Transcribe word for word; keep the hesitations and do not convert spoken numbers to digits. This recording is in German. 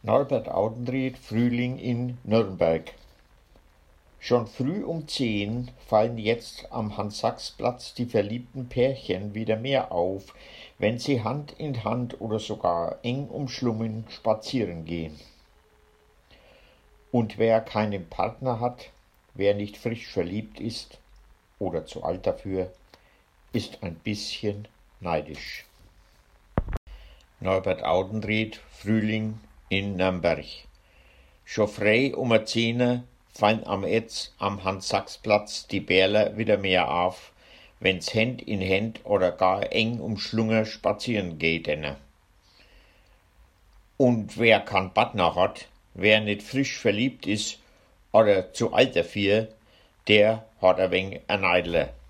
Norbert Audenried, Frühling in Nürnberg. Schon früh um zehn fallen jetzt am Hans-Sachs-Platz die verliebten Pärchen wieder mehr auf, wenn sie Hand in Hand oder sogar eng umschlungen spazieren gehen. Und wer keinen Partner hat, wer nicht frisch verliebt ist oder zu alt dafür, ist ein bisschen neidisch. Norbert Audenried, Frühling in Nürnberg. Schon frei um a zehn fallen am Etz am Hans-Sachs-Platz die Bärler wieder mehr auf, wenn's Händ in Händ oder gar eng umschlungen spazieren geht. Und wer keinen Partner hat, wer nicht frisch verliebt ist oder zu alt dafür, der hat ein wenig ein Neidle.